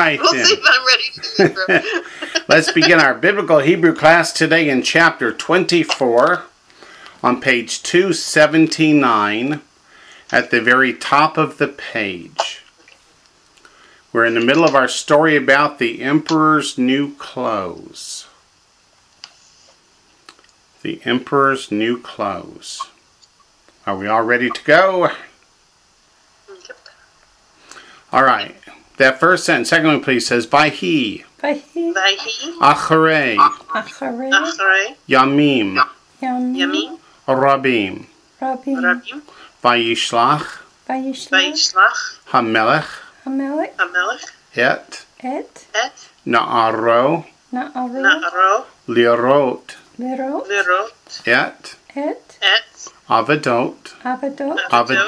right, We'll then. see if I'm ready for Hebrew. Let's begin our Biblical Hebrew class today in chapter 24 on page 279 at the very top of the page. We're in the middle of our story about the emperor's new clothes. The emperor's new clothes. Are we all ready to go? Yep. All right. That first sentence, second one please, says, Vayhi, Vayhi, Acharei, Acharei, Yamim, Yamim, Rabim, Rabim, Rabim, Vayishlach, Vayishlach, Hamelech, Hamelech, Hamelech, Et, Et, Naaro, Naaro, Naaro, Lirot, Lirot, Lirot, Et, Et, Avedot, Avedot,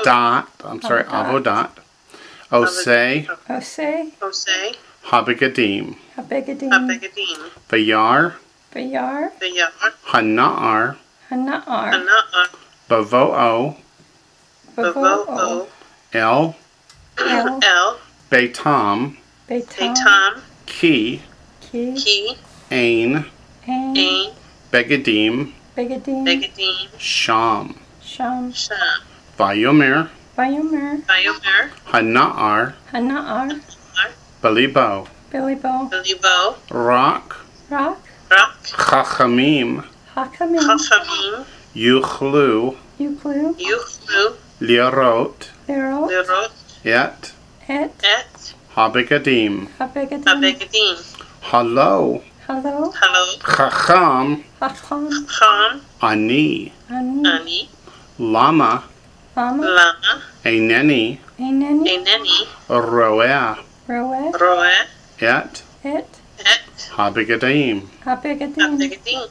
Avodat, Osei, Osei, Osei, Habegadim, Habegadim, Habegadim, Vayar, Vayar, Vayar, Hanaar, Hanaar, Hanaar, Bavo'o, Bavo'o, El, El, Beitam, Beitam, Beitam, Ki, Ki, Ki, Ain, Ain, Ain, Begadim, Begadim, Begadim, Sham, Sham, Sham, Vayomer, Vayomer, Vayomer, Hanaar, Hanaar, Belibo, Bilibo, Belibo, Rak, Rak, Rak, Chachamim, Hakamim, Chachamim, Yuchlu, Yuklu, Yuchlu, Lirot, Lirot, Lirot, Et, Et, Et, Habegadim, Habegadim, Habegadim, Halo, Hello, Hello, Chacham, Hacham, Cham, Ani, Ani, Ani, Lama, Lama, Lama, Eineni, Eineni, Eineni, Roeh, Roeh, Roeh, Et, Et, Et, Habegadim, Habegadim, Habegadim,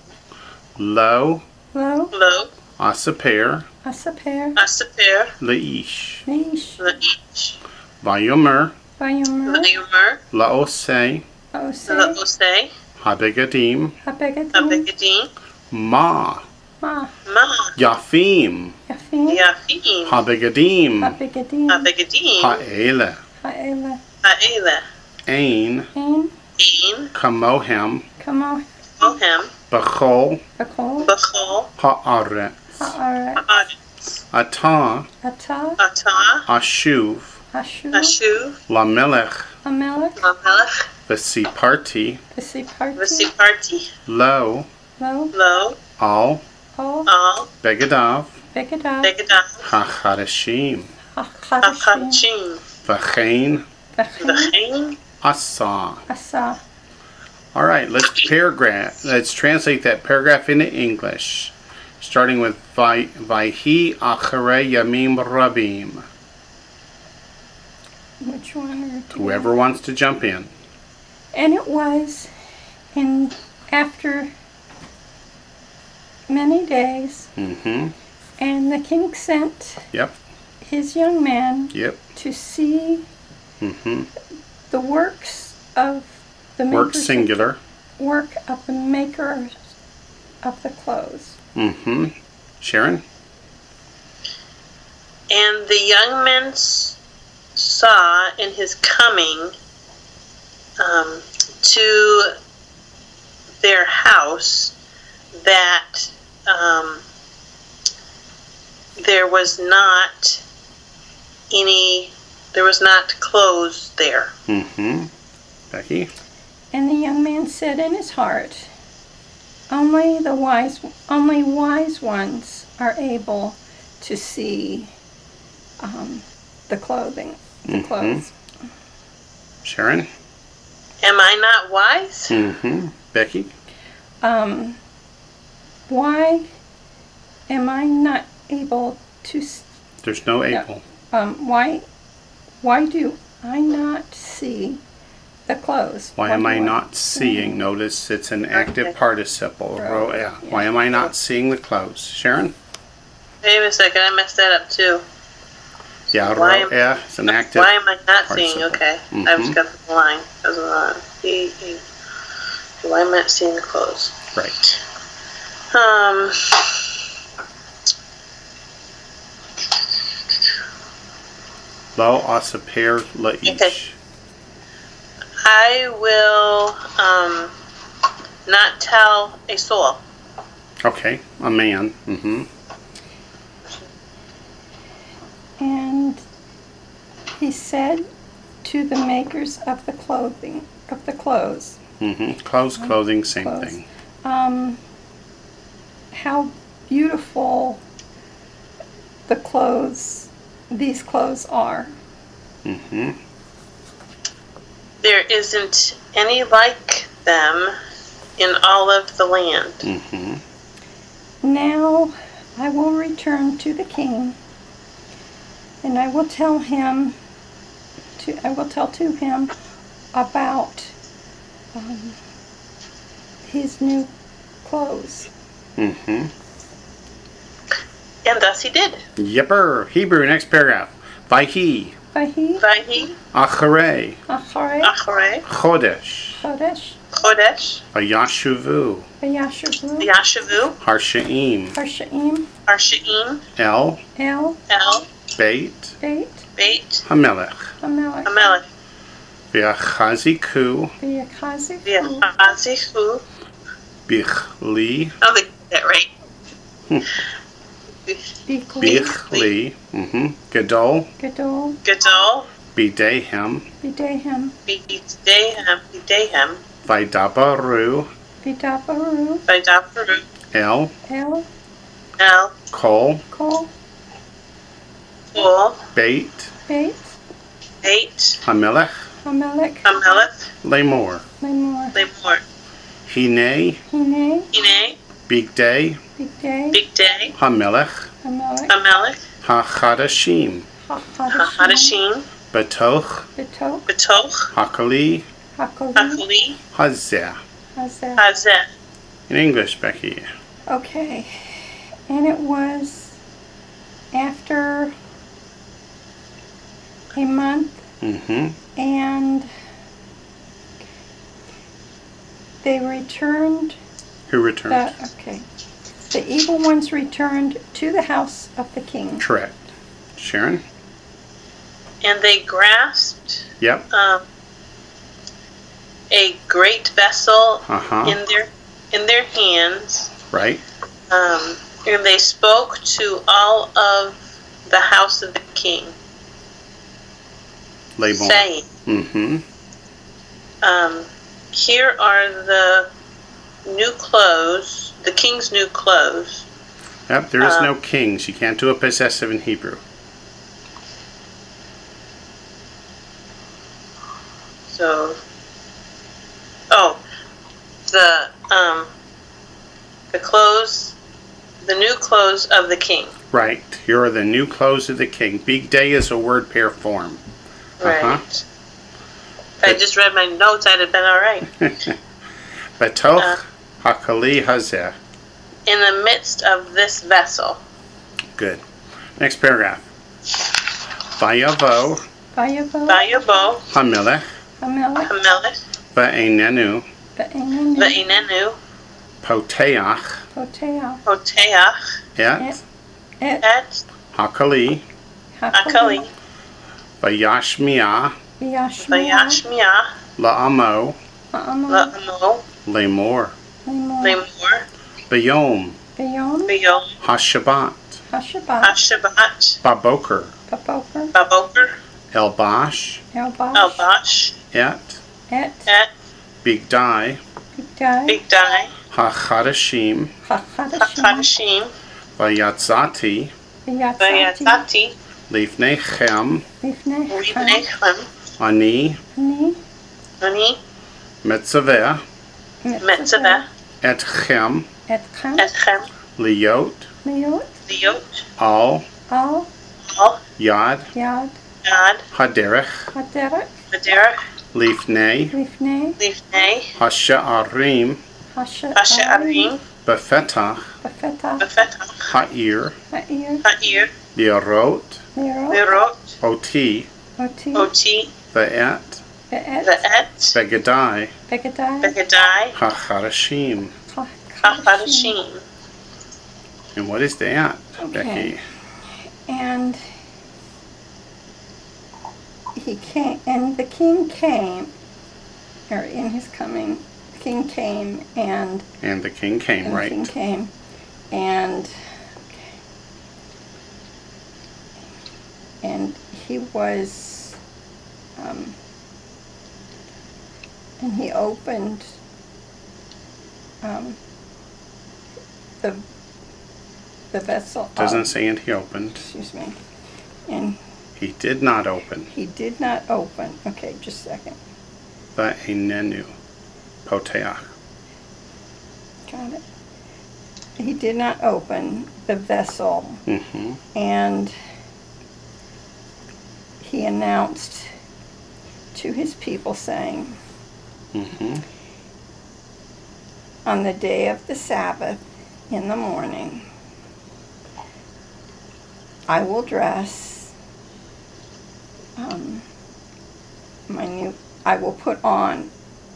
Lo, Lo, Lo, Asaper, Asaper, Asaper, Leish, Nish, Laish, Vayomer, Vayomer, Vayomer, Laosei, Osei, Laosei, Habegadim, Habegadim, Habegadim, Ma, Ma, Ma, Yafim, Yafim, Yafim, Habegadim, Habegadim, Habegadim, Ha'ele, Ha'ela, Ha'ela, Ain, Ain, Ain, Kamohem, Kamo, Mohem, Bechol, Bakol, Bechol, Ha'aret, Ha'aret, Ha'aretz, Atah, Atah, Atah, Ashuv, Ashuv, Ashuv, Lamelech, Amelech, Lamelech, Vesiparti, Visiparti, Visiparti, Lo, Lo, Lo, Al, Al, Al, Begadav, Begadav, Begadav, Hachadashim, Hachadashim, Hachadashim, Vachain, V'chein, V'chein, Asa. Asa. All right, let's translate that paragraph into English, starting with Vayhi Acharei Yamim Rabim. Which one? Or two? Whoever wants to jump in. And it was after many days, Mm-hmm. and the king sent Yep. his young man Yep. to see Mm-hmm. the works of the Work makers singular. work of the makers of the clothes. Mm-hmm. Sharon? and the young men saw in his coming to their house that there was not clothes there. Mm-hmm. Becky? And the young man said in his heart, only wise ones are able to see the clothing, the clothes. Sharon? Am I not wise? Mm-hmm. Becky? Why am I not able to? There's no able. Why do I not see the clothes? Why am I not seeing? Notice it's an active participle. Yeah. Why am I not seeing the clothes? Sharon? Wait a second, I messed that up too. Yeah, it's an active. Why am I not seeing? participle. Okay, Mhm. I just got the line. Why am I not seeing the clothes? Right. Lo asaper laish. Okay. I will not tell a soul. Okay, a man. Mm-hmm. And he said to the makers of the clothes, Mm-hmm. Clothing, same clothes, thing. how beautiful these clothes are. Mm-hmm. There isn't any like them in all of the land. Mm-hmm. Now I will return to the king, and I will tell to him about his new clothes. Mm-hmm. And thus he did. Yipper. Hebrew, next paragraph. Vayhi. Vahi, Acharei. Acharei, Chodesh. Chodesh, Vayashuvu. Yashavu, Harshaim. Arshaim, El, Beit. Beit, Hamelech. Amelech, V'achaziku. V'achazichu. Bichli. I don't think I did that right. Bichli. Mm-hmm. Gadol. Gadol, Bidehem. Bidehem, Bidehem, Vaidabaru. Vaidaparu, El, Kol. Kol, Beit. Beit, Hamelech. Amelech, Lemor. Lemor, Hine. Hine, Bigday. Bigday, Hamelech. Amelech, Hachadashim. Hadashim, Batoch. Betoch, Hakali. Hakali, Hazeh. Hazeh. In English, Becky. Okay, and it was after a month, Mm-hmm. and they returned. Who returned? The evil ones returned to the house of the king. Correct. Sharon? And they grasped Yep. a great vessel Uh-huh. in their hands, Right. and they spoke to all of the house of the king, Label. saying, Mm-hmm. here are the new clothes, the king's new clothes. Yep, there is no kings. You can't do a possessive in Hebrew. So, the clothes, the new clothes of the king. Right. Here are the new clothes of the king. Big day is a word pair form. Right. If I just read my notes, I'd have been all right. Batoch Hakali Hazeh. In the midst of this vessel. Good. Next paragraph. Vayavo Vayavo, Hamelech Hamelech, Va'enenu Va'inenu, Poteach Hoteach, Et Et, Hakali Akali, Vayashmiah Vayashmiah, La'amo La'amo, Lemor Lemor, Bayom Biyom, Hashabat Hashabat, Baboker Baboker, Elbash Elbash, Et Et, Bigdai Bigdai, Hachadashim Hadashim, Vayatzati Vayatzati, Lifnechem Rivnechem, Ani Ani, Metzaveh Metzaveh, Etchem Etchem, Liot Liot, Al Al, Yad Yad, Haderech Haderach, Lifnei Lifnei, Hasha'arim Hasha'arim, Befetach Befetach, Ha'ir Ha'ir, Liarot Lirot, Oti Oti, Ve'et Ve'et, Begadai Begadai, Hachadashim. Hachadashim. And what is that, Okay. Becky? And the king came or in his coming, the king came and the king came, and right? the king came, and he was, and he opened the vessel. Doesn't say and he opened. Excuse me. And He did not open. he did not open. Okay, just a second. The enenu. Poteach. Got it. He did not open the vessel, Mm-hmm. and he announced to his people, saying, Mm-hmm. on the day of the Sabbath in the morning, I will dress I will put on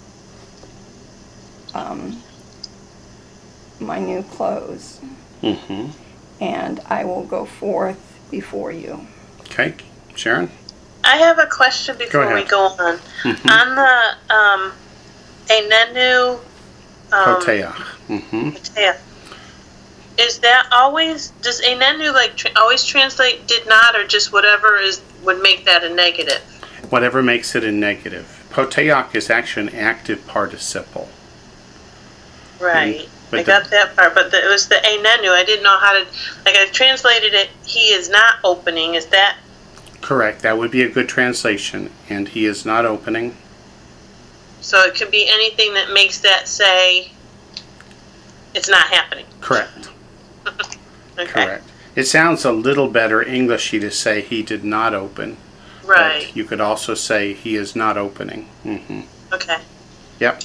my new clothes, Mm-hmm. and I will go forth before you. Okay. Sharon? I have a question before we ahead. go on. Mm-hmm. On the Enenu Poteach. Mm-hmm. Poteach, is that always, does Enenu always translate did not, or just whatever would make that a negative? Whatever makes it a negative. Poteach is actually an active participle. Right. But I got that part, but it was the Enenu. I didn't know how to, I've translated it, he is not opening. Is that? Correct. That would be a good translation. And he is not opening. So it could be anything that makes that say it's not happening. Correct. Okay. Correct. It sounds a little better Englishy to say he did not open. Right. But you could also say he is not opening. Mm-hmm. Okay. Yep.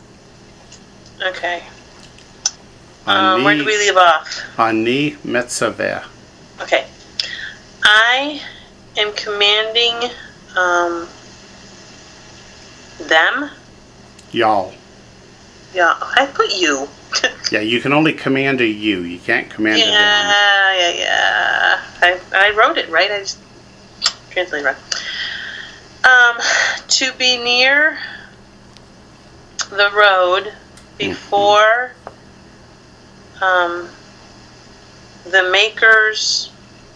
Okay. Where do we leave off? Ani metzaveh. Okay. I am commanding them. Y'all. Yeah, I put you. Yeah, you can only command a you. You can't command a them. Yeah. I wrote it right. I just translated right. To be near the road before the makers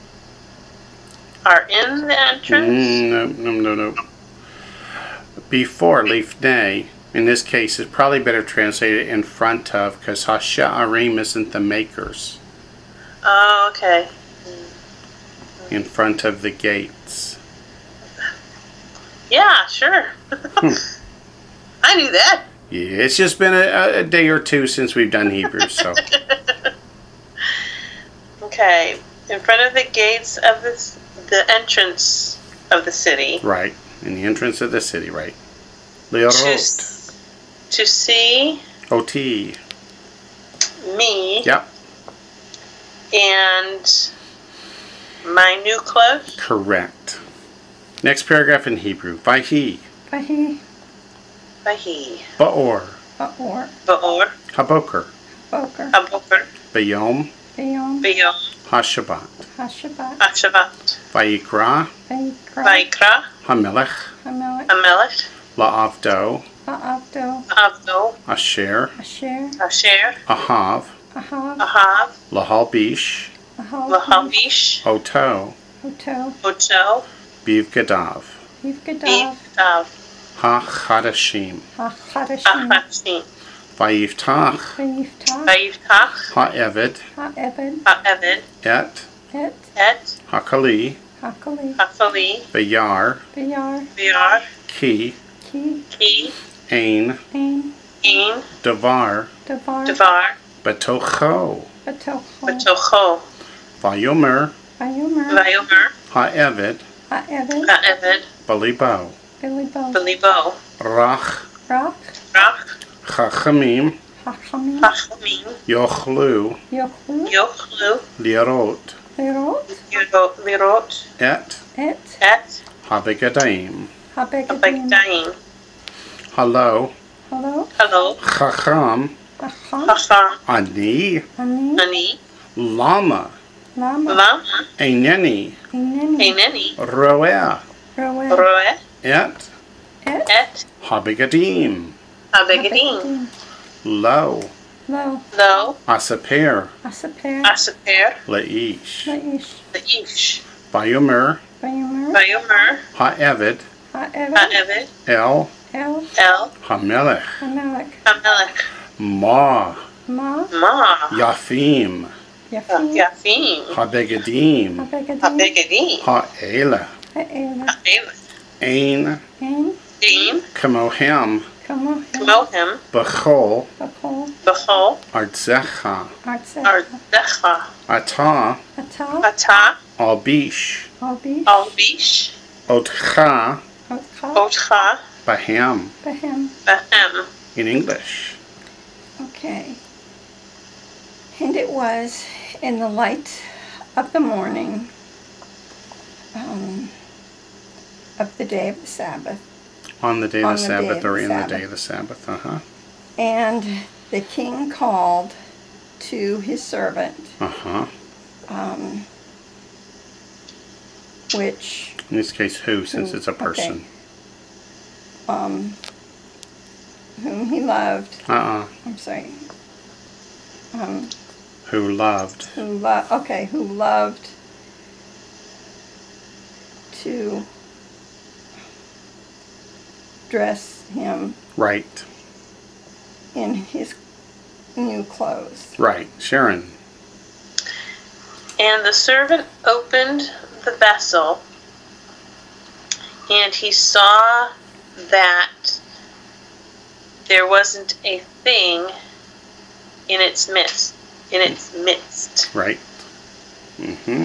are in the entrance. No. Before lifnei, in this case, it's probably better translated in front of, because hasha'arim isn't the makers. Oh, okay. In front of the gates. Yeah, sure. I knew that. Yeah, it's just been a day or two since we've done Hebrew, so. Okay, in front of the gates of the entrance of the city. Right, in the entrance of the city, right. Leorot. To see Oti. me. Yep, And my new clothes. correct. Next paragraph in Hebrew. Vahi. Vahi, Vahi. Ba'or. Ba'or, Ba'or. Haboker. Boker, Haboker. Bayom. Bayom, B'yom. Hashabbat. Hashabbat, Hashavat. Vayikra. Vayikra, Vaikra. Hamelech. Hamelech, Amelech. La'avdo. La'avdo, Avdo. Asher. Asher, Asher. Ahav. Ahav, Ahav. Lahalbish. Lahavish. Oto. Oto, Ocho. Bivgadav. Yivgadav, Av. Ha-chadashim. HaChadashim, Ahachim. Vayiftach. Vayiftach, Vayiftach. Ha-eved. Ha'eved, Ha'eved. Et. Et. Hakali. Hakali, Hafali. Vayar. Vayar, Vyar. Ki. Ki, Ki. Ain. Ain, Ein. Davar, Davar. Devar. Batocho. Batocho, Batocho. Vayomer. Vayomer, Vayomer. Ha-eved. Ha'eved, Ha'eved. Balibo. Bilibo, Belibo. Rach. Rach, Rach. Chachamim. Hachamim, Hachamim. Yochlu. Yochlu, Yochlu. Lirot. Lerot, Lirot. Et. Et, Et. Habegadaim. Habegadim, Abagdaim. Hello. Hello, Hello. Chacham. Acham, Chacham. Ani. Ani, Ani. Lama. Lama, Lama. Eineni. Eineni, Eineni. Roeh. Roeh, Roeh. Et. Et. Habegadim. Habegadim. Lo. Lo. Lo. Asaper. Asaper. Asaper. Leish. Laish. Laish. Vayomer. Vayomer. Vayomer. Ha'eved. Ha'eved. Ha'eved. El. El. El. Hamelech. Hamelech. Hamelech. Ma. Ma. Ma. Yafim. Yafim. Yafim. Habegadim. Habegadim. Habegadim. Ha'ela. Ha'ela. Ha'ela. Ain. Ain. Ain. Kamohem. Kamohem. Kamohem. Bechol. Bechol. Bechol. Artzecha. Artzecha. Artzecha. Ata. Ata. Ata. Albish. Albish. Albish. Otcha. Otcha. Otcha. Bahem. Behem. Behem. In English. Okay. And it was in the light of the morning of the day of the Sabbath. On the day of On the the Sabbath day of or the in the Sabbath. day of the Sabbath. Uh-huh. And the king called to his servant, Uh-huh. which, In this case, who, since Who, it's a person. whom he loved. Uh-uh. I'm sorry. Who loved. Who loved to dress him Right. in his new clothes. Right. Sharon. And the servant opened the vessel, and he saw that there wasn't a thing in its midst. Right. Mm-hmm.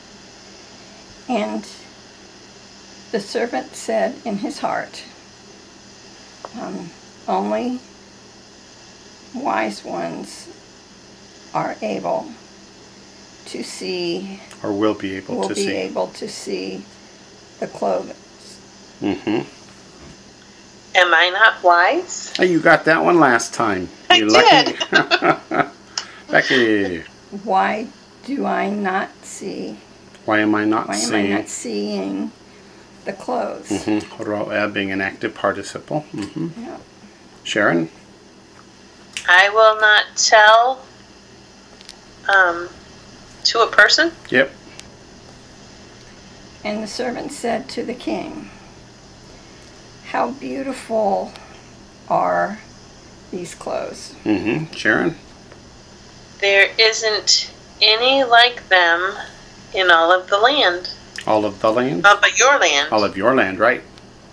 And the servant said in his heart, only wise ones are able to see, Or will be able will to be see. able to see the clothes. Mm-hmm. Am I not wise? Hey, you got that one last time. I You did. lucky. Becky. Why do I not see? Why am I not Why am I seeing? not seeing the clothes? Mm-hmm. Ro'eh being an active participle. Mm-hmm. Yeah. Sharon? I will not tell to a person. Yep. And the servant said to the king, how beautiful are these clothes? Mm-hmm. Sharon? There isn't any like them in all of the land. All of the land? But your land. All of your land, right.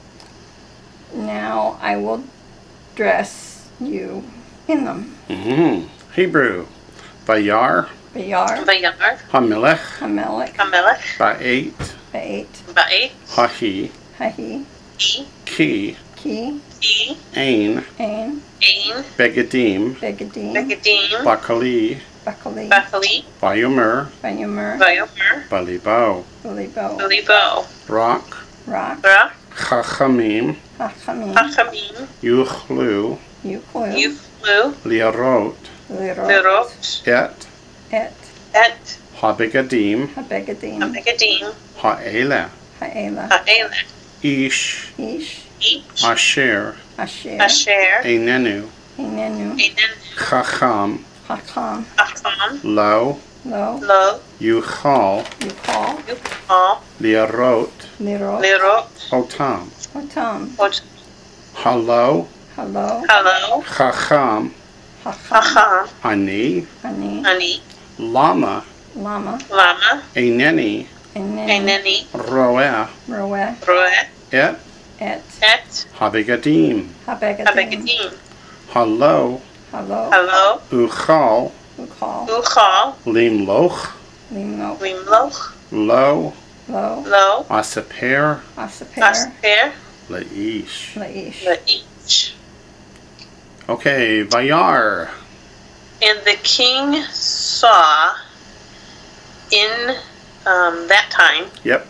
Now I will dress you in them. Mm-hmm. Hebrew. Vayar. Bayar, Vayar. Hamelech. Hamelech, Hamelech. Ba'et. Ba'et, Ba'et. Hahi. Hahi, E. Ki. Ki, E. Ain. Ain, Ain. Begadim. Begadim, Begadim. Bakali. Bakali, Bachali. Vayomer. Bayomer, Vayomer. Balibo. Ulibo, Ulibo. Rock. Rock, Ra. Chachamim. Hachamim, Hachamim. Yuchlu. Yuklu, Yuflu. Liarot. Lirot, Lirot. Et. Et, Et. Habegadim. Habegadim, Habegadim. Ha'ela. Ha'ela, Ha'ela. Ish. Ish, Each. Asher. Asher, Asher. Einenu. Inenu, Ainen. Chacham. Hakam, Acham. Lo. Lo, Lo. Yuchal. Yukal, Yukal. Liarot. Lirot, Lirot. Otam. Otam, Ot. Halo. Hello, Hello. Chacham. Hacham, Acham. Ani. Ani, Ani. Lama. Lama, Lama. Eineni. Eneni, Aineni. Roeh. Roeh, Roeh. Et. Et, Et. Habegadim. Habegadim, Habegadim. Halo. Hello, Hello. Uchal. Ukal, Uchal. Limloch. Limo, Limloch. Lo. Lo, Lo. Asaper. Asaper, Asper. Leish. Laish, Laish. Okay, Vayar. And the king saw in that time Yep.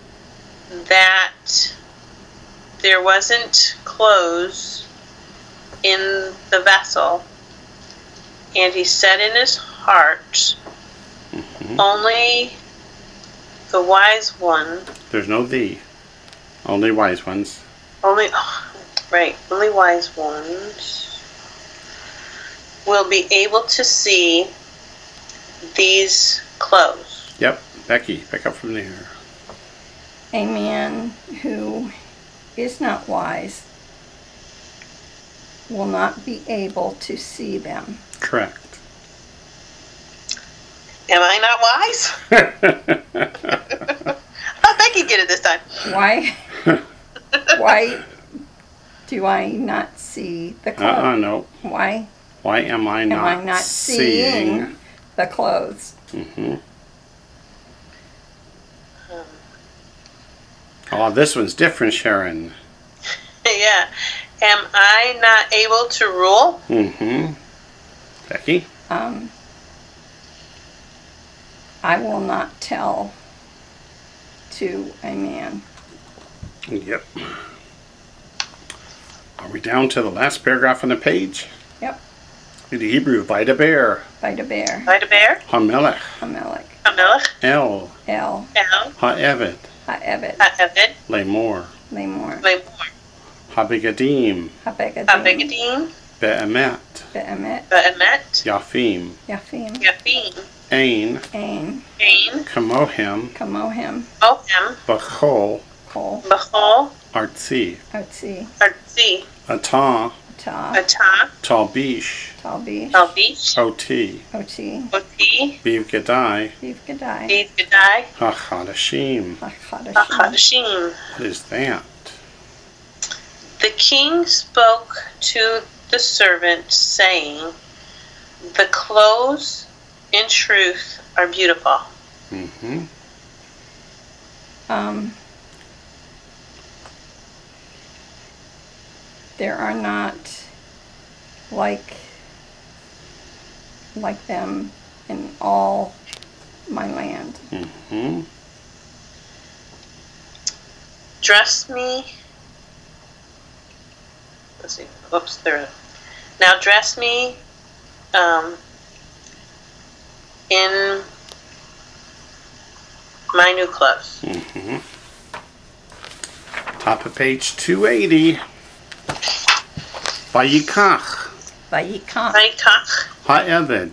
that there wasn't clothes in the vessel, and he said in his heart, only the wise one, There's no thee. Only wise ones. Only wise ones will be able to see these clothes. Yep. Becky, pick up from there. A man who is not wise will not be able to see them. Correct. Am I not wise? Oh, Becky get it this time. Why do I not see the clothes? No. Why am I not seeing the clothes? Mm-hmm. Oh, this one's different, Sharon. Yeah. Am I not able to rule? Mm-hmm. Becky? I will not tell to a man. Yep. Are we down to the last paragraph on the page? Yep. In the Hebrew, Vaydaber. Vaydaber. Vaydaber. Hamelech. Hamelech. Hamelech. El. Ha'eved. Ha'eved. Lemor. Lemor. Habegadim. Habegadim. Be'emet. Yafim. Ein. Ain. Kamohem. Kamohem. Bachol. Bachol. Artzi. Artzi. Atah. Atah. Talbish. Oti. Bivgadai. Hachadashim. Hachadashim. What is that? The king spoke to the servant, saying, "The clothes, in truth, are beautiful." Mm-hmm. There are not like them in all my land. Mm-hmm. Dress me. Let's see. Oops, there. Now dress me in my new clothes. Mm-hmm. Top of page 280. Vayikach. Ha'eved.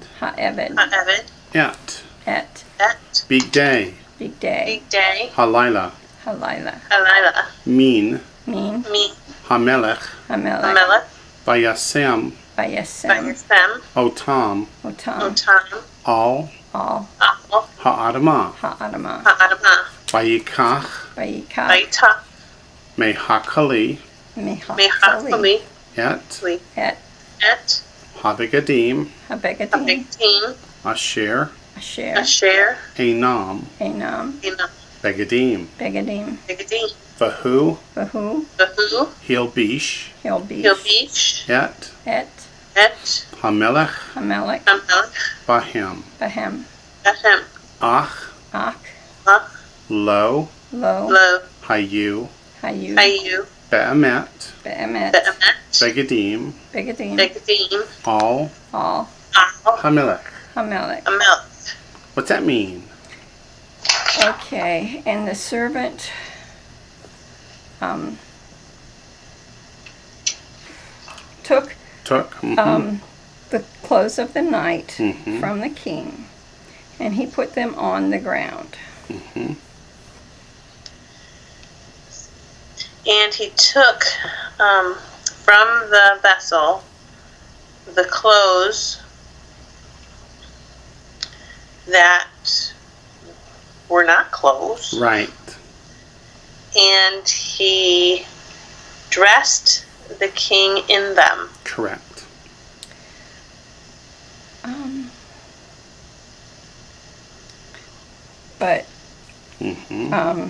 Et. Big day. Halayla. Min. Hamelech. Vayasem. Otam. Al. Ha'adamah. Vayikach. Mehakali. Et. Habegadim. Asher. Einam. Begadim. Vahu. Hilbish. Et. Hamelech. Bahem. Ach. Lo. Hayu. Be'emet. Begadim. Al. Hamelech. What's that mean? Okay, and the servant took the clothes of the knight from the king, and he put them on the ground. Mm-hmm. And he took from the vessel the clothes that were not clothes. Right. And he dressed the king in them. Correct. But Mm-hmm.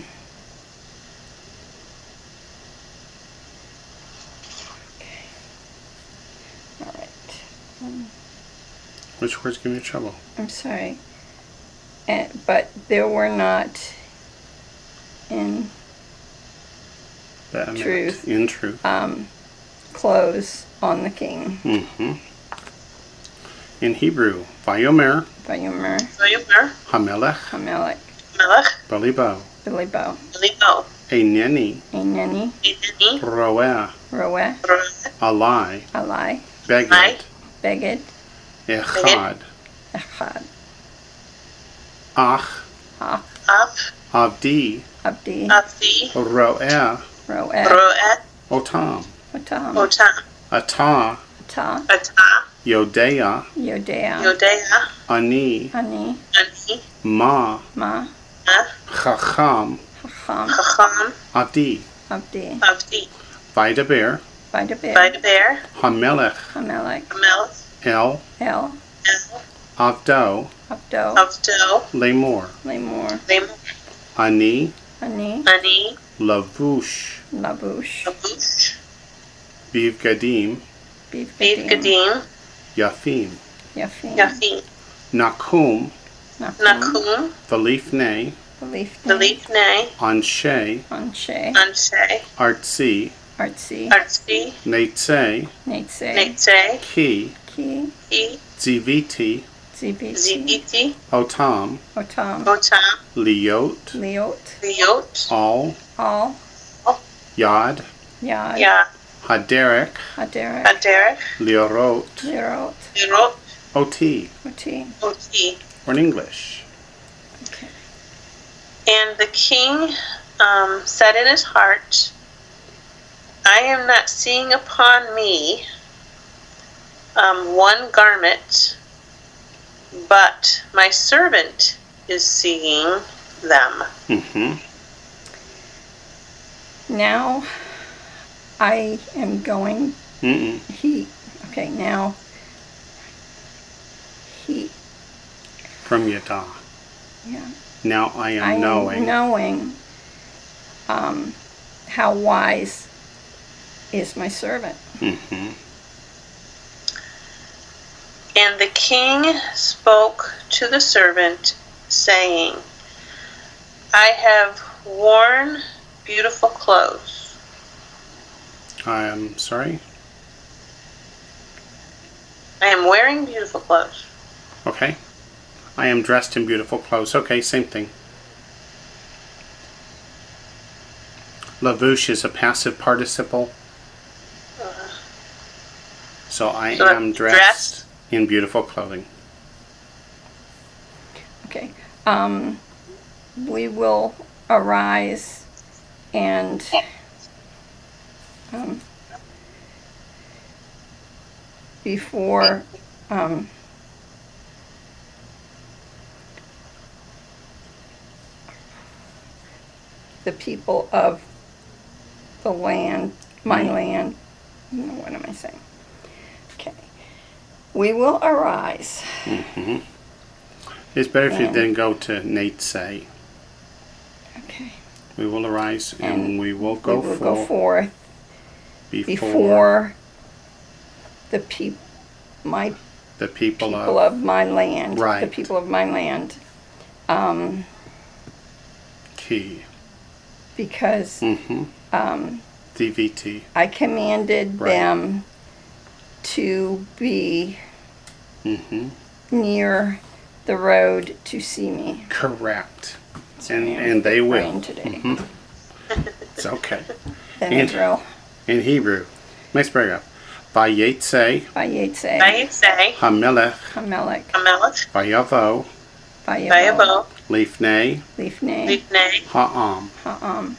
Okay. All right. Which words give me trouble? I'm sorry. But there were not in Be'emet. truth. In truth. Clothes on the king. Mm-hmm. In Hebrew, Vayomer, Vayomer, Vayomer, Hamelech, Hamelech, Melech, Balibo. Bilibo. Belibo. Eineni. Eineni. Eineni. Roeh. Roeh. Roeh. Alai. Alai. Alai. Beged. Beged. Echad. Echad. Ach. Ach. Ach. Avdi. Abdi. Abdi. Roeh. Roeh. Roeh. Otam. Otam. Otam. Atah. Ata. Atah. Yodea. Yodea. Yodea. Ani. Ani. Ani. Ma. Ma. Ma. Chacham. Chacham. Chacham. Avdi. Abdi. Abdi. Vaidaber. Vaidaber. Vaidaber. Hamelech. Hamelech. Hamelech. El. El. El. Avdo. Abdo. Avdo. Lemor. Lemor. Lemor. Ani. Ani. Ani. Lavush. Labush. Labush. Bivgadim. Beef Beef Gadim. Gadim. Yafim. Yafim. Yafim. Nakum. Nakum. Nakum. Valifne. Belifne. Belifne. Anshe. Anshe. Anshe. Artsi. Artsi. Artsi. Netse. Netse. Netse. Ki. Ki. Ki. Ziviti. Zibiti. Zibiti. Otam. Otam. Otam. Liot. Liot. Liot. All. All. Yad. Yad. Yad. Haderek. Haderek. Haderek. Liorot. Lirot. Lirot. Oti. Oti. Oti. Or in English. Okay. And the king said in his heart, I am not seeing upon me one garment, but my servant is seeing them. Mm-hmm. Now I am going. Mm-mm. He. Okay. Now he. From Yatah. Yeah. Now I am I knowing. am knowing how wise is my servant. Mm-hmm. And the king spoke to the servant, saying, I have worn beautiful clothes. I am sorry. I am wearing beautiful clothes. Okay. I am dressed in beautiful clothes. Okay, same thing. Lavush is a passive participle. So I So am dressed dressed. in beautiful clothing. Okay. We will arise and before the people of the land, my land, what am I saying? Okay. We will arise. Mm-hmm. It's better if you And- then go to Nate say. Okay. We will arise and, And we will We go will go forth forth before the people, my the people people of of my land. Right. The people of my land. Ki. Because Mm-hmm. DVT. I commanded Right. them to be Mm-hmm. near the road to see me. Correct. Sorry, I'm And they will. praying today. Mhm. It's okay. Then And- Israel, In Hebrew. Nice paragraph. Vayetse Vayetze, Vayetze. Hamelech Hamelech, Hamelech. Vayavo Vayavo, Vayavo. Lifnei Lifnei, Lifnei. Ha'am Ha'am,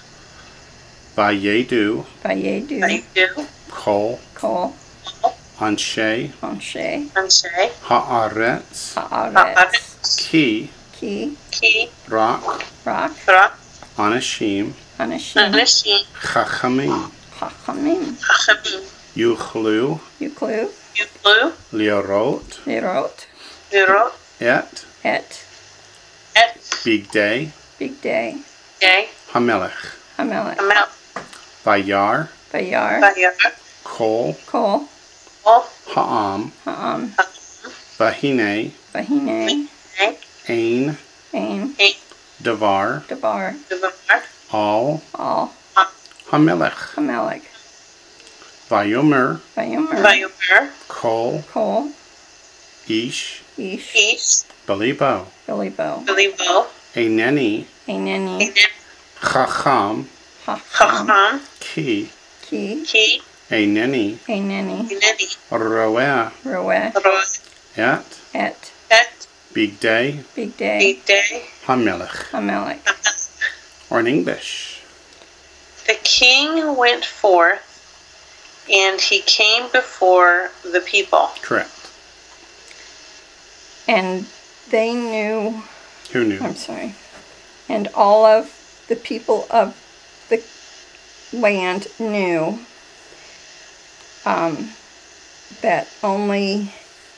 Vayedu Vayedu, Vayedu. Kol, Kol Anshe Anshe, Anshe. Haaretz Haaretz, Haaretz. Ki Ki, Ki. Rak Rak, Ra. Anashim Anashim, Anashim. Chachamim Chachamim, Chachamim. Yuchlu Yuklu, Yuklu. Liorot Lirot, Lirot. Et Et, Et. Big Day Big Day, Day. Hamelech Hamelech, Hamelech. Vayar Vayar, Vayar. Kol Kol, Kol. Ha'am Ha'am, Vahine Vahine, Ein Ain, Davar Dabar, Devar. All All, Hamelech Hamelech, Vayomer Vayomer, Vayomer. Kol Kol, Ish Ish, Ish. Belibo Bilibo, Bilibo. Eineni Eineni, Enem. Chacham. Chacham. Ki. Ki. Ki. Eineni. Eineni. Ineni. Roeh. Roeh. Et. Et. Et. Big day. Big day. Big day. Hamelech. Hamelech. Or in English. The king went forth, and he came before the people. Correct. And they knew, Who knew? I'm sorry, and all of the people of the land knew that only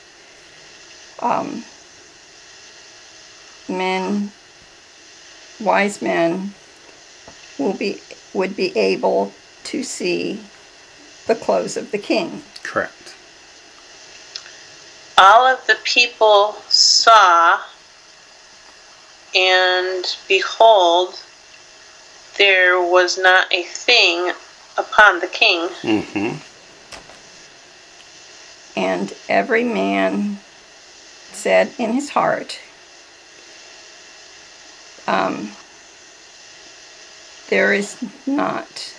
wise men would be able to see the clothes of the king. Correct. All of the people saw, and behold, there was not a thing upon the king. Mm-hmm. And every man said in his heart, there is not.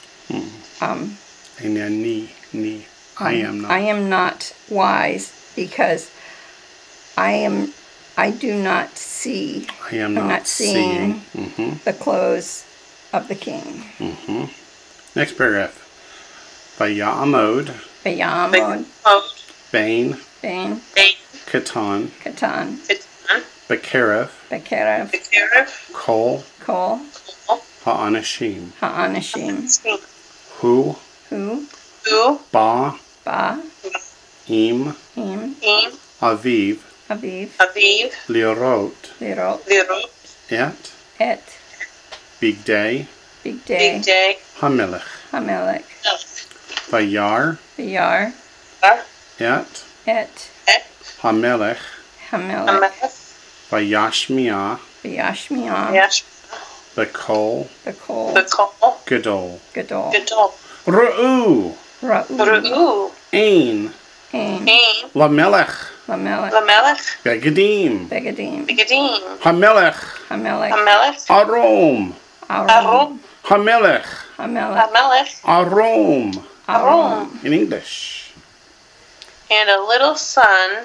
Eineni. I am not. I am not wise because I do not see. I am I'm not seeing Mm-hmm. the clothes of the king. Mm-hmm. Next paragraph. Vayamod. Vayamod, Bain. Bain, Katan. Katan, Bekerev. Bekerev, Kol. Kol, Ha'anashim. Ha'anashim, Hu. Hu, Ba. Ba, Im. Im, Aviv. Aviv, Lirot. Lirot, Et. Et, Big day. Big Day, Hamelech. Hamelech, Vayar. Vayar, Et. Et, Hamelech. Hamelech, Vayashmiah. Vayashmiah, The Kol. the Kol, Gadol. Gadol, Ru'u. Ra'u, Ein. Ain, Lamelech. Lamelech, Begadim. Begadim, Hamelech. Hamelech, Arom. Aram, Hamelech. Hamelech, Arom. Aram. In English. And a little son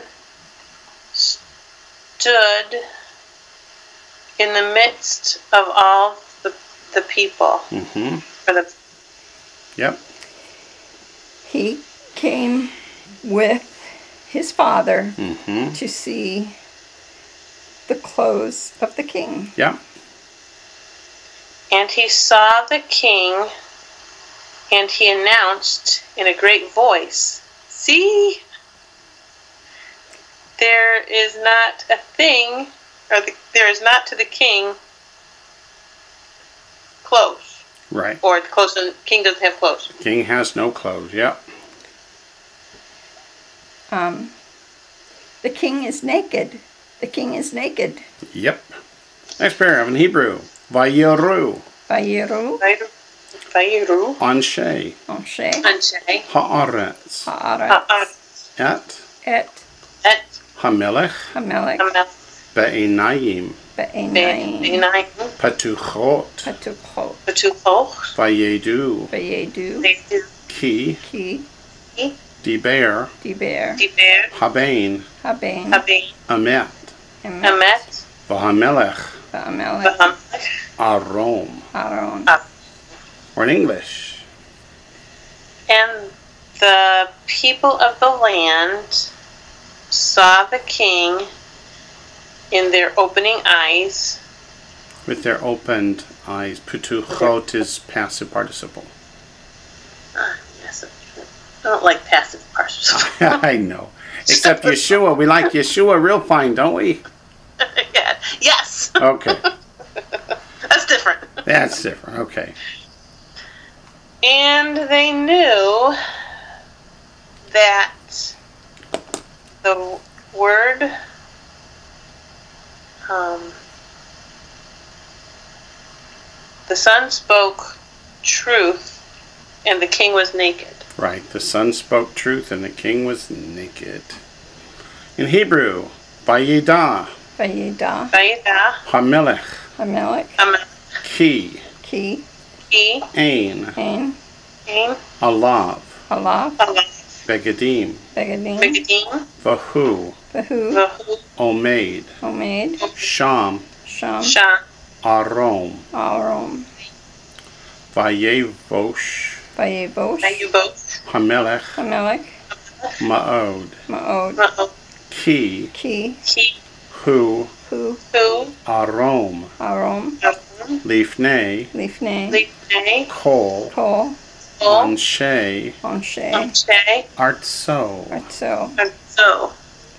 stood in the midst of all the people. Mm-hmm. Or the, Yep. He came with his father Mm-hmm. to see the clothes of the king. Yep. and he saw the king, and he announced in a great voice, "See, there is not a thing, there is not to the king clothes." Right. Or the clothes, the king doesn't have clothes. King has no clothes. Yep. The king is naked. The king is naked. Yep. Next paragraph in Hebrew. Vayeru. Vayiru, Vayiru, Anshe. Anshe, Anshe, Haaretz. Haaretz, Et. Et, Et, Hamelech. Hamelech, Be'enayim. Be'enayim, Be'enayim, Patuchot. Patuchot, Patuchoch, Vayedu. Vayedu, Ki. Ki, Diber. Diber, Diber, Habain. Habain, Habin, Amet. Emet, Amet, Vahamelech. Ba'amelech, Bahamelech, Arom. Aaron. Or in English. and the people of the land saw the king in their opening eyes. With their opened eyes. Patuchot is passive participle. Yes, I don't like passive participle. I know. Except Yeshua. We like Yeshua real fine, don't we? Yeah. Yes, Okay. that's different. That's different. Okay. And they knew that the word the son spoke truth, and the king was naked. Right. The son spoke truth and the king was naked. In Hebrew, Vayida. Vayida, Vayida, Hamelech. Hamelech, Amet, Ki. Ki. Ki. Ain. Ain. Ain. Alav. Alav. Alav. Begadim. Begadim. Begadim. Vahu. Vahu. Vahu. Omeid. Omeid. Sham. Sham. Sham. Arom. Arom. Vayevosh. Vayevosh. Vayevosh. Hamelech. Hamelech. Ma'od. Ma'od. Ma'od. Ki. Ki. Ki. Hu. Hu. Hu. Arom. Arom. Arom. Lifnei. Lifnei. Lifnei. Kol. Kol. Kol. Anshe. Anshe. Anshe. Artso. Artso. Artso.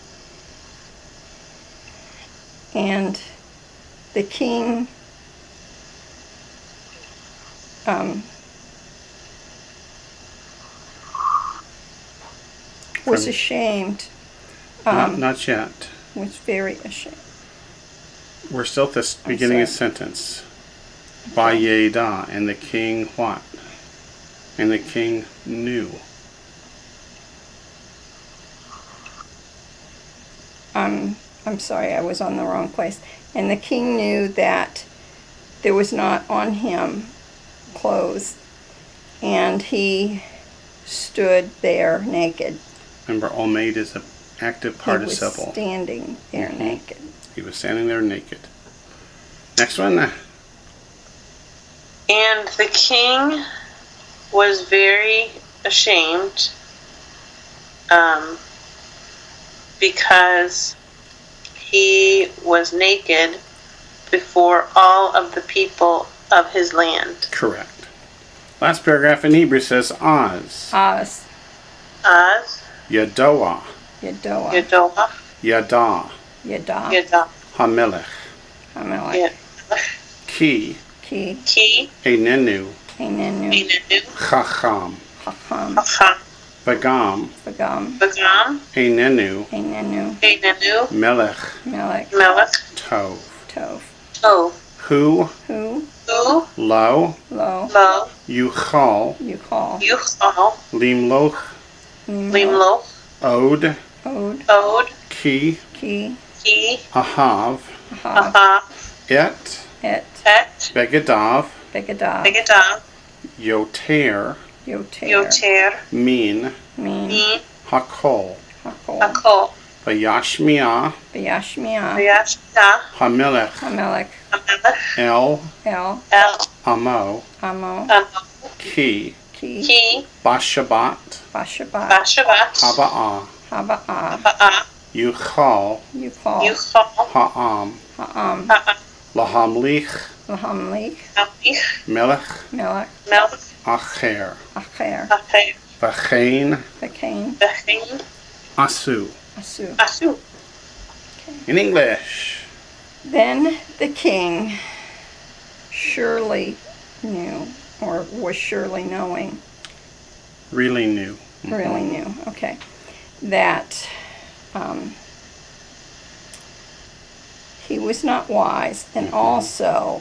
And the king was ashamed. Not yet. Was very ashamed. We're still at the beginning of the sentence. Vayeda, and the king what? And the king knew. I'm sorry, I was on the wrong place. And the king knew that there was not on him clothes, and he stood there naked. Remember, Omeid is an active participle. He was standing there naked. He was standing there naked. Next one. And the king was very ashamed because he was naked before all of the people of his land. Correct. Last paragraph in Hebrew says Oz. Az. Az. Yadoah. Yadoah. Yadoah. Yada. Yada. Yada. Hamelech. Hamelech. Ki. Ki. Ki. Einenu. Einenu. Einenu. Chacham. Chacham. Chacham. Vagam. Vagam. Vagam. Einenu. Einenu. Einenu. Melech. Melech. Melech. Tov. Tov. Tov. Hu. Who. Hu. Lo. Lo. Lo. Yuchal. Yuchal. Yuchal. Limloch. Limloch. Od. Od. Od. Ki. Ki. Ki. Ahav. Ahav. Ahav. Et. Et. Et. Begadav. Begadav. Begadav. Yoter. Yoter. Yoter. Min. Min. Min. Hakol. Hakol. Hakol. Vayashmiah. Vayashmiah. Vayashmiah. Hamelech. Hamelech. Hamelech. El. El. El. Amo. Amo. Amo. Ki. Ki. Ki. Bashabat. Bashabat. Bashabat. Haba'ah. Haba'ah. Ba'ah. Yuchal. Yuchal. Yuchal. Ha'am. Ha'am. Ha'am. Lahamlich. Lahamlich. Hamlich. Melech. Melech. Melech. Acher. Acher. Acher. Vachain. Vakain. Vachain. Asu. Asu. Asu. In English. Then the king surely knew, or was surely knowing, Really knew. really knew, okay, that he was not wise, and also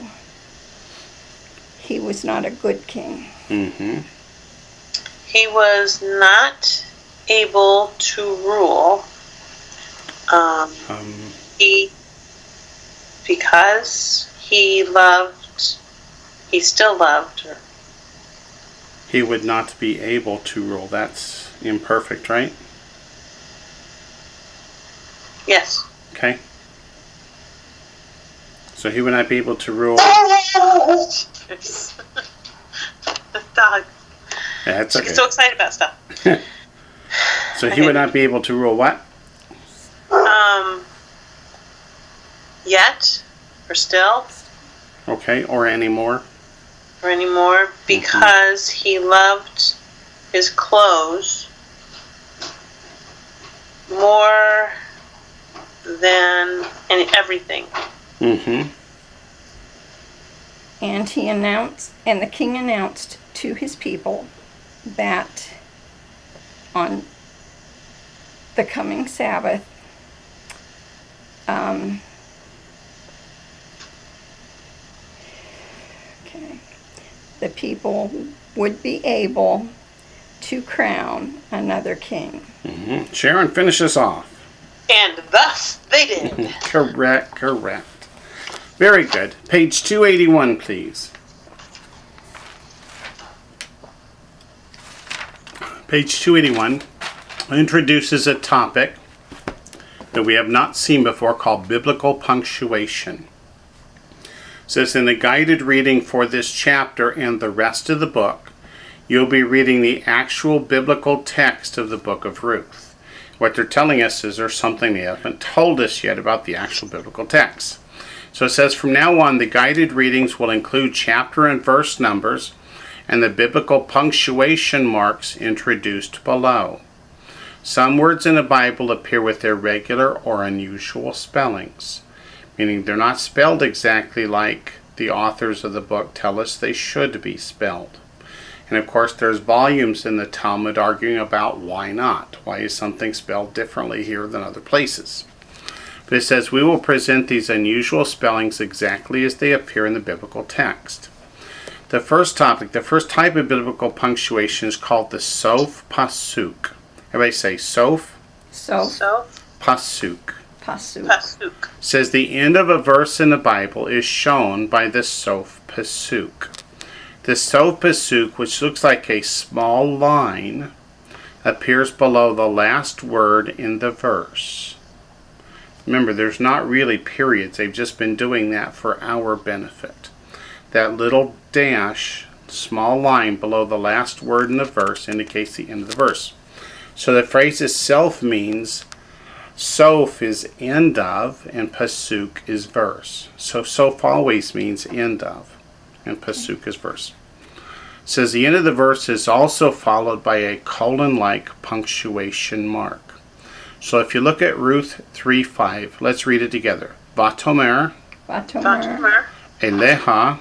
he was not a good king. Mm-hmm. He was not able to rule. Because he still loved her. He would not be able to rule. That's imperfect, right? Yes. Okay. So he would not be able to rule. The dog. Yeah, that's She okay. gets so excited about stuff. So he would not be able to rule what? Yet, or still, Okay, or anymore. or anymore, because he loved his clothes more than everything. Mm-hmm. And the king announced to his people that on the coming Sabbath, the people would be able to crown another king. Mm-hmm. Sharon, finish us off. And thus they did. Correct. Very good. Page 281, please. Page 281 introduces a topic that we have not seen before called biblical punctuation. It says in the guided reading for this chapter and the rest of the book, you'll be reading the actual biblical text of the book of Ruth. What they're telling us is there's something they haven't told us yet about the actual biblical text. So it says from now on, the guided readings will include chapter and verse numbers and the biblical punctuation marks introduced below. Some words in the Bible appear with irregular or unusual spellings, meaning they're not spelled exactly like the authors of the book tell us they should be spelled. And of course, there's volumes in the Talmud arguing about why not. Why is something spelled differently here than other places? But it says, we will present these unusual spellings exactly as they appear in the biblical text. The first topic, the first type of biblical punctuation is called the Sof Pasuk. Everybody say Sof. Sof. Pasuk. Pasuk. Says the end of a verse in the Bible is shown by the Sof Pasuk. The Sof Pasuk, which looks like a small line, appears below the last word in the verse. Remember, there's not really periods. They've just been doing that for our benefit. That little dash, small line below the last word in the verse indicates the end of the verse. So the phrase itself means Sof is end of and Pasuk is verse. So Sof always means end of and Pasuk is verse. It says the end of the verse is also followed by a colon-like punctuation mark. So if you look at Ruth 3:5, let's read it together. Vatomer, Eleha,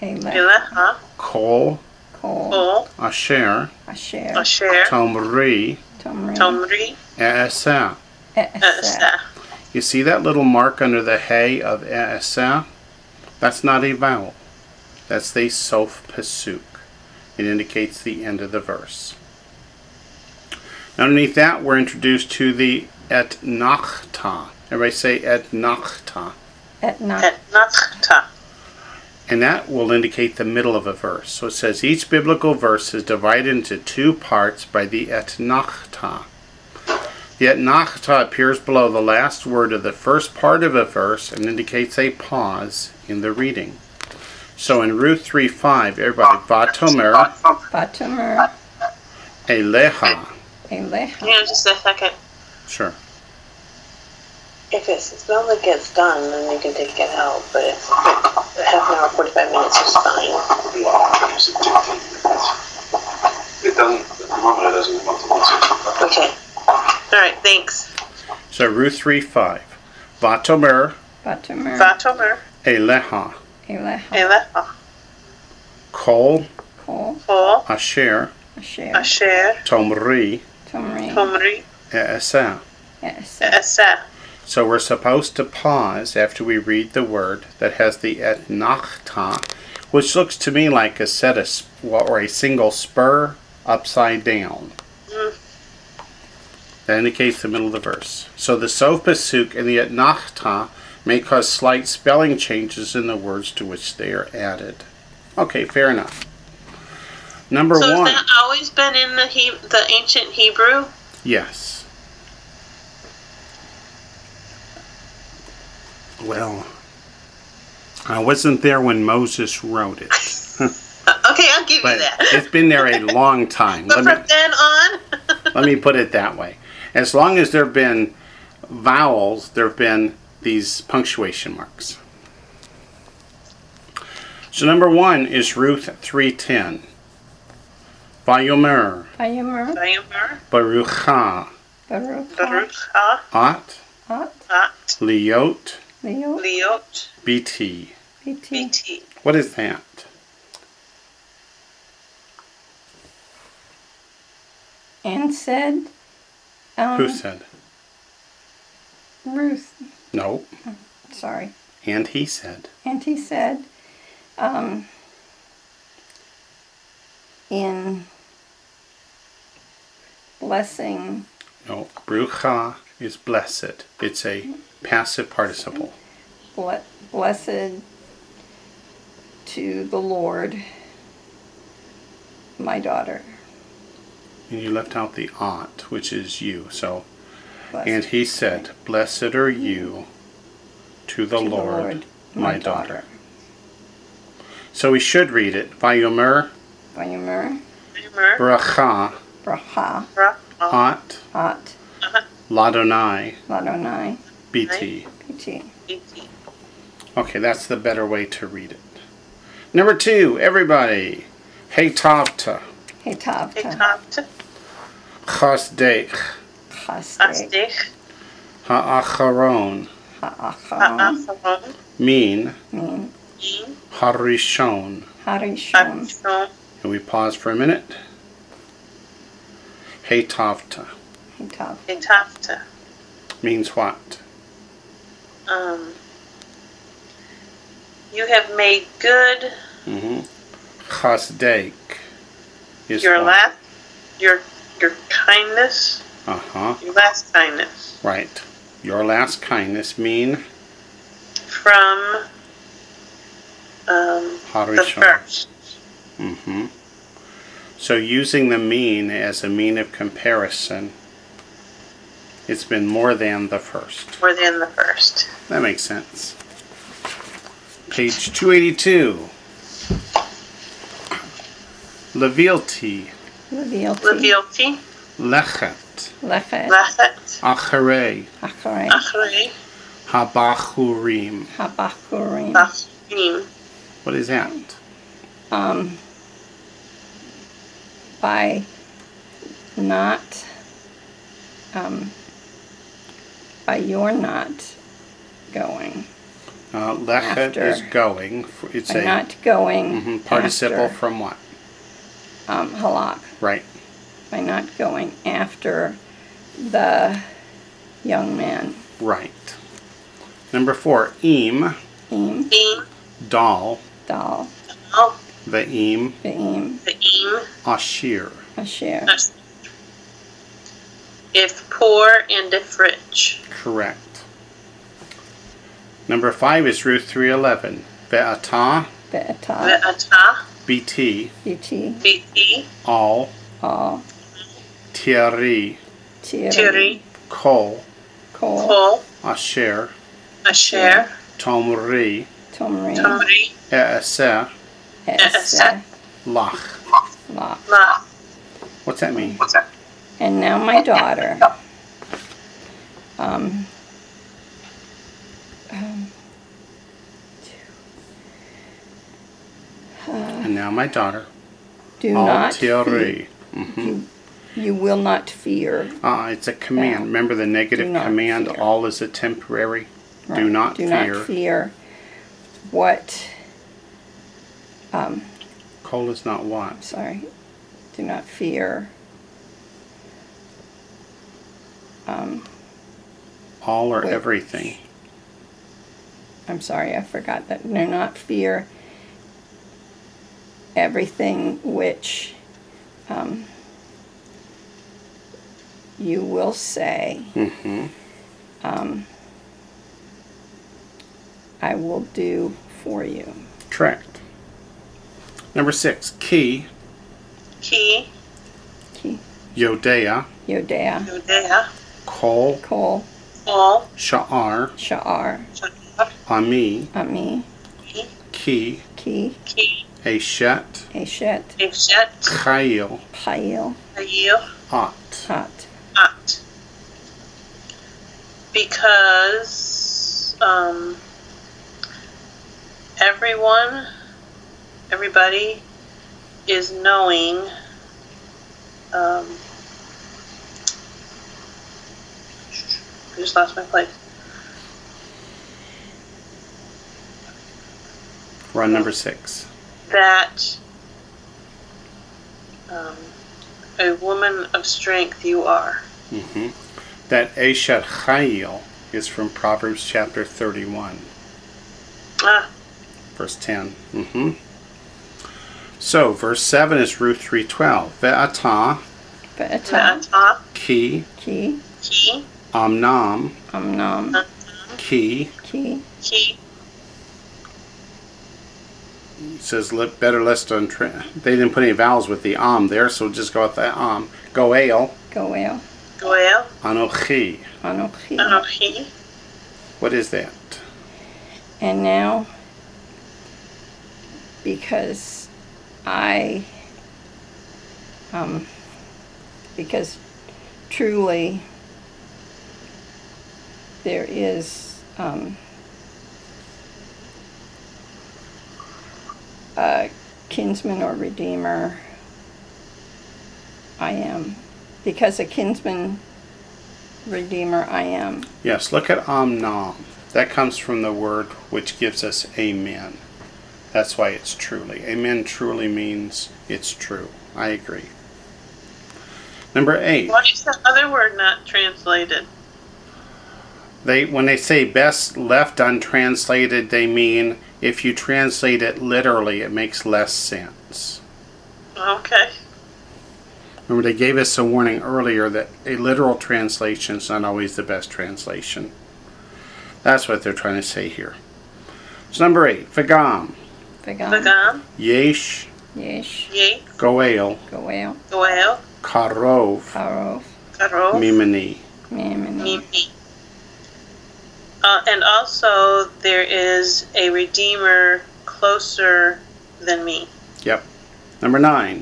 Kol, Asher, Tomri, E'esah. You see that little mark under the hay of E'esah? That's not a vowel. That's the Sof Pasuk. It indicates the end of the verse. Underneath that, we're introduced to the Etnachta. Everybody say Etnachta. Etnachta. And that will indicate the middle of a verse. So it says each biblical verse is divided into two parts by the Etnachta. The Etnachta appears below the last word of the first part of a verse and indicates a pause in the reading. So in Ruth 3:5, everybody, Vatomer, Eleha. Yeah, just a second. Sure. If it smells like it's done, then you can take it out. But if half an hour, 45 minutes is fine. It doesn't. The thermometer doesn't want to. Okay. All right. Thanks. So Ruth 3:5, Vatomer, Eleha, Eleha. Kol, Kol. Asher, Asher. Tomri, Tomri. E'esah. Esah. So we're supposed to pause after we read the word that has the Etnachta, which looks to me like a set of, or a single spur upside down. That indicates the middle of the verse. So the Sof Pasuk and the Etnachta may cause slight spelling changes in the words to which they are added. Okay, fair enough. Number so one. So has that always been in the ancient Hebrew? Yes. Well, I wasn't there when Moses wrote it. Okay, I'll give but you that. It's been there a long time. But from then on? Let me put it that way. As long as there have been vowels, there have been these punctuation marks. So number one is Ruth 3:10. Vayomer. Barucha. At. Liot. BT. What is that? And said. Who said? Ruth. No. Sorry. And he said. And he said, in blessing. No. Brucha is blessed. It's a passive participle. Blessed to the Lord, my daughter. And you left out the aunt, which is you. So, Blessed and he said, Blessed are you to the to Lord, my daughter. So we should read it. Vayomer Vayomer bracha bracha at at Ladonai Ladonai biti. pt. Okay, that's the better way to read it. Number 2, everybody. Hetavta Hetavta chasdech chasdech ha'acharon ha'acharon min min harishon. harishon. And we pause for a minute. Hetavta Hetavta. means what? You have made good Chasdek is your what? your kindness. Your last kindness. Right. Your last kindness mean From the harishon. first. So using the mean as a mean of comparison, it's been more than the first. More than the first. That makes sense. Page 282. Levilti, Levilti. lechet, Lechet Lachet. acharei, acharei Achrei. habachurim. habachurim. Bachim. What is that? By not by your not going. Lechet After. is going. It's By a not going participle after, from what? halak. Right. By not going after the young man. Right. Number 4, im, Im, Im. dal, dal, Oh. ve'im, ve'im, Ve'im. ashir. asher. If poor and if rich. Correct. Number 5 is Ruth 3:11. Ve'ata, Ve'ata, Ve'ata. bt, biti, Biti. al, all, tiari, Tiri. kol, kol, Kol. asher, Asher. tomri, tomri, Tomri. e'eseh, eseh, lach. lach. La. What's that mean? And now my daughter, And now my daughter, do al not fear. tiari. You will not fear. It's a command. Yeah. Remember the negative Do not command, fear. all is a temporary. Do Right. not do fear. not fear what, Kol is not what? sorry, do not fear All or Which- everything. I'm sorry, I forgot that. Do not fear everything which you will say. I will do for you. Correct. Number 6, ki, Ki. Ki, yodea, Yodea, Yudea. kol, Kol, Kol. sha'ar, Sha'ar, Shachar. ami, Ami, ki, Ki, Ki. eshet, Eshet, Ifshet. chayil, Chayil, Ayil. at. At. At. Because everybody is knowing I just lost my place. We're on number 6. That a woman of strength you are. That eshet chayil is from Proverbs chapter 31, Ah, verse 10. So, verse 7 is Ruth 3:12. Ve'ata, Ve'ata, Ve'ata. ki, Ki, Ki. amnam, Amnam, ki, Ki, Ki. It says better list on. They didn't put any vowels with the there, so just go with the Goel. Goel. Goel. Anochi. Anochi. Anochi. What is that? And now, because because truly there is a kinsman or redeemer, I am. Because a kinsman redeemer, I am. Yes, look at Nam. That comes from the word which gives us amen. That's why it's truly. Amen truly means it's true. I agree. Number 8. What is the other word not translated? When they say best left untranslated, they mean if you translate it literally, it makes less sense. Okay. Remember, they gave us a warning earlier that a literal translation is not always the best translation. That's what they're trying to say here. So number 8, Vagam. Vagam. Yesh. Yesh. Yesh. Goel. Goel. Goel. Karov. Karov. Karov. Mimini. Mimini. Mimi. And also there is a redeemer closer than me. Yep. Number 9.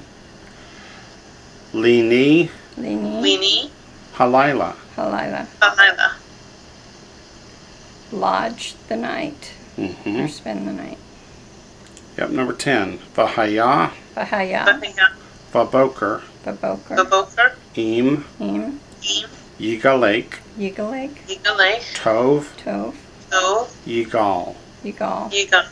Lini. Lini. Lini. Halila. Halila. Halila. Lodge the night. Mm-hmm. Or spend the night. Yep. Number 10. Vahaya. Vahaya. Vahaya. Vaboker. Vaboker. Vaboker. Im. Im. Im. Yigalek. Yigalek. Yigalek. Tov. Tov. Tov. Yigal. Yigal. Yigal.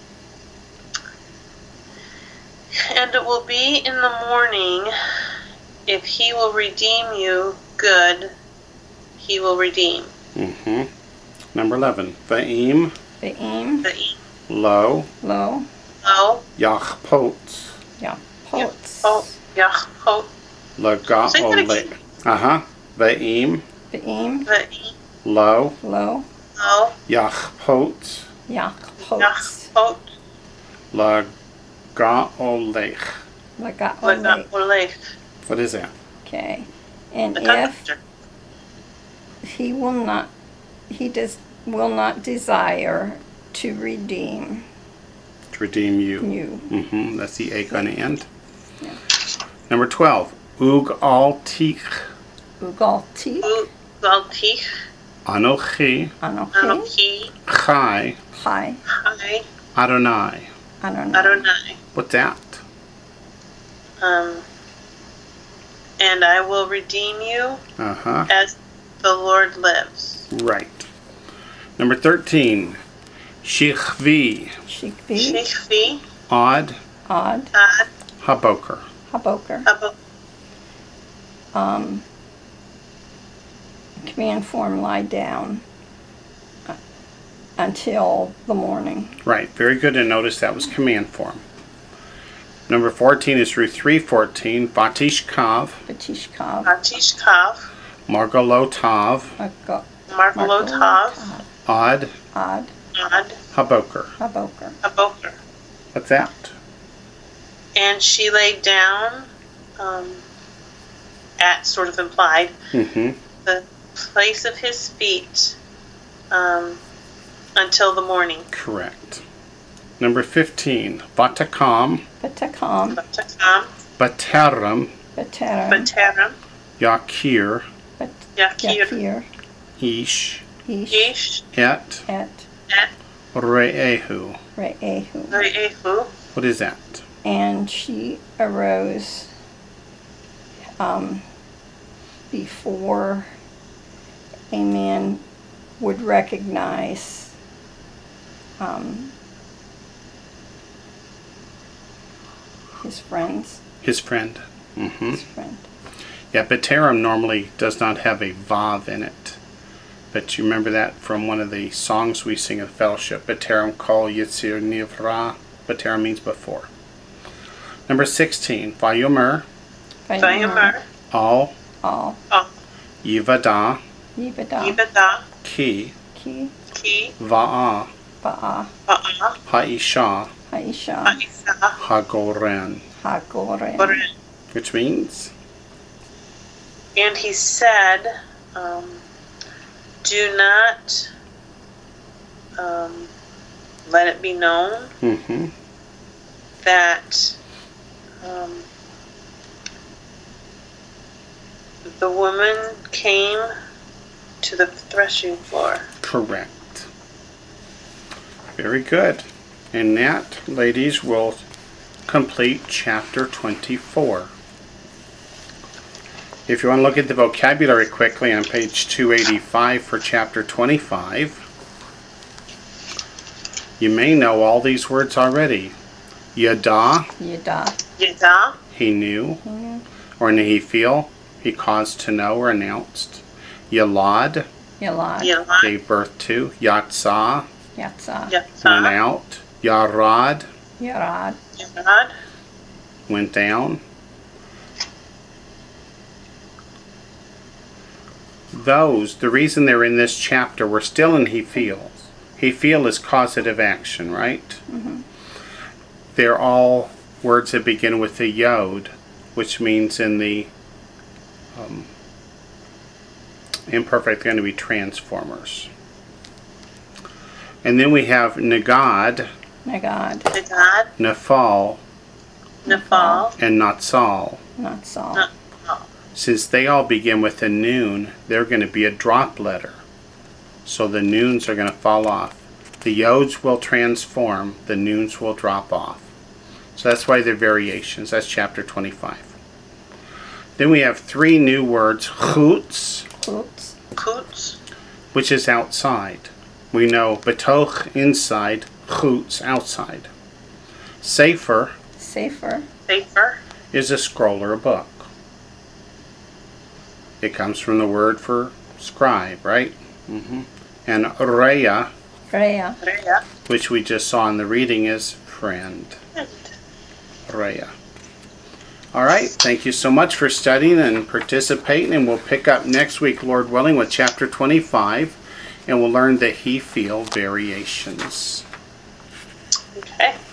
And it will be in the morning, if he will redeem you, good, he will redeem. Mm-hmm. Number 11. Va'im. Ve'im. Ve'im. Lo. Lo. Lo. Yachpot. Yachpot. Yachpot. Laga'olek. Uh-huh. Va'im. Ve'im. Ve'im. Lo. Lo. Lo. Yachpot. Yachpot. Yachpot. Laga'olek. Laga'olek. What is that? Okay. And The if conductor. he will not desire to redeem To redeem you. you. Mm-hmm. That's the egg on the end. Yeah. Number 12. Ugaltich. Ugalti. Ugalti. Anochi. Anochi. Anochi. Chai. Chai. Chai. Adonai. Adonai. Adonai. What's that? And I will redeem you Uh-huh. as the Lord lives. Right. Number 13. Shichvi. Shikvi. Shikvi. Odd. Odd. Ad. Haboker. Haboker. Abo. Command form lie down until the morning. Right. Very good. And notice that was command form. Number 14 is through 3:14. Batishkav. Batishkav. Batishkav. Margalotav. Margalotav. Odd. Odd. Ad. Haboker. Haboker. Aboker. What's that? And she laid down, at sort of implied, Mm-hmm. the place of his feet until the morning. Correct. Number 15. Vatakam. Batakam. Batakam. Bateram. Bateram. Bateram. Yakir. Yakir. Yakir. Ish. Ish. Ish. Et. Et. Et. Re'ehu. Re'ehu. Re'ehu. What is that? And she arose before a man would recognize his friends. His friend. Mm-hmm. His friend. Yeah, Bateram normally does not have a vav in it. But you remember that from one of the songs we sing at fellowship. Bateram kol yitzir nivra. Bateram means before. Number 16. Vayomer. Vayomer. Al. All. Yivada. Yivada. Yivada. Ki. Ki. Ki. Va'a. Ba'a. Ba'a. Ha'isha. Haisha. Haisha. Hagoren, Hagoren. which means And he said, do not let it be known that the woman came to the threshing floor. correct. Very good. And that, ladies, will complete chapter 24. If you want to look at the vocabulary quickly on page 285 for chapter 25, you may know all these words already. Yada, Yada, he knew, or Nehiphiel, he caused to know or announced. Yalad, Yalad. gave birth to. Yatsah, Yatsa. went Yatsa, out. Yarad, Yarad. Yarad, went down. The reason they're in this chapter, we're still in Hephiel. Hephiel is causative action, right? They're all words that begin with the yod, which means in the imperfect going to be transformers. And then we have Nagad, Nagad. Nagad, Nephal, Nephal, and Natsal. Not Saul. Naphal. Since they all begin with a noon, they're going to be a drop letter. So the noons are going to fall off. The yods will transform, the noons will drop off. So that's why they're variations. That's chapter 25. Then we have 3 new words. Chutz, Chutz. Kutz, which is outside. We know betoch, inside, chutz, outside. Sefer Sefer. Sefer, is a scroll or a book. It comes from the word for scribe, right? And Reya, Rhea. Reya, which we just saw in the reading, is friend. and Reya. All right, thank you so much for studying and participating, and we'll pick up next week, Lord willing, with chapter 25, and we'll learn the Hephiel variations. okay.